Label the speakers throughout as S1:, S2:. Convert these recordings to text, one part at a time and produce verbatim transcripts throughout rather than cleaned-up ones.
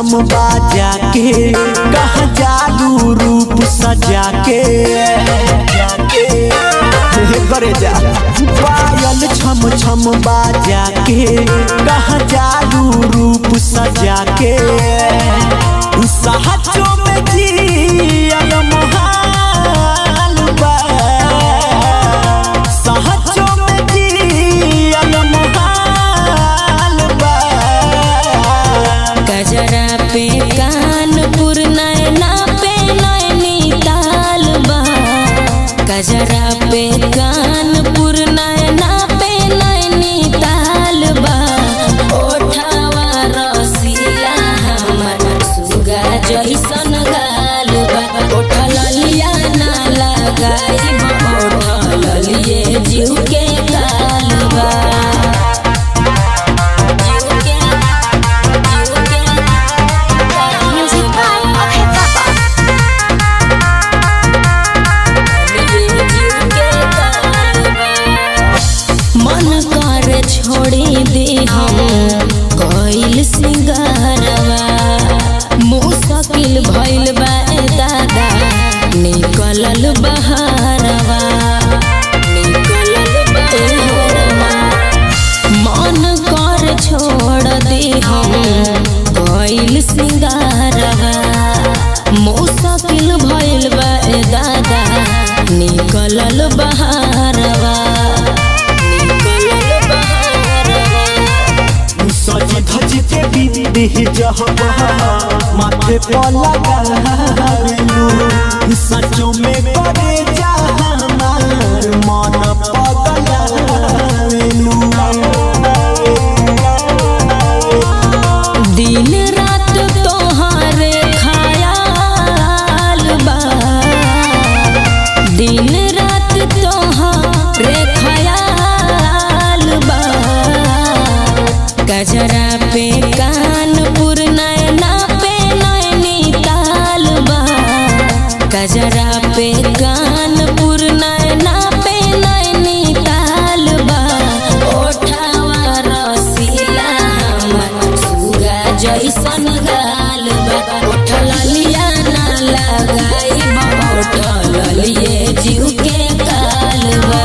S1: छम बाजा के कहाँ जादू रूप सजा के करे जा पायल छम छम बाजा के कहाँ जादू रूप सजा के सहजों में जियल महाल बा सहजों में जियल महाल बा
S2: गजरा पे कानपुर नैना पे नैनीताल बा गजरा पे कानपुर नैना पे नैनीताल बा ओठावा रसीला हमर सुगा जइसन गाल बा ओठा ललिया ना लगाई ओठा ललिए जीव के काल बा छोड़ी दे हम कोइल सिंगारवा मुश्किल भइल बा दादा निकलल बहारवा निकलल बहारवा मन कर छोड़ दे हम कोइल सिंगारवा मुश्किल भइल बा दादा निकलल बहारवा
S1: सजी धज के बिंदी जहबा माथे पर लगावेलू सचों में करे जा हमार मन पगलावेलू
S2: दिन रात तोहारे ख्याल बा दिन रात तोहारे ख्याल बा गजरा पे कानपुर नैना पे नैनीताल बा गजरा पे कानपुर नैना पे नैनीताल बा ओठावा रसीला हमर सुगा जइसन गाल बा ओठा ललिया ना लगाई ओठा ललिए जीव के काल बा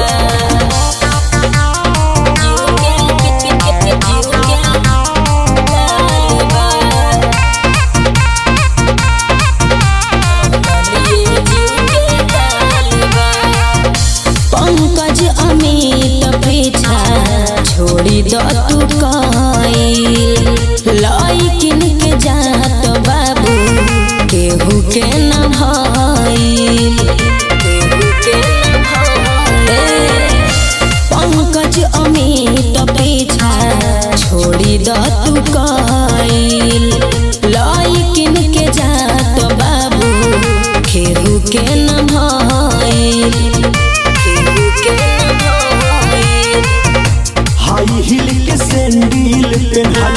S2: छोड़ी दो तू कइल लइकिन के जात बाबू केहू के न भइल केहू के न भइल पंकज अमित पीछा छोड़ी दो तू कइल लइकिन के जात बाबू केहू के न भइल केहू के न भइल
S1: हाई हिल के सैंडल पे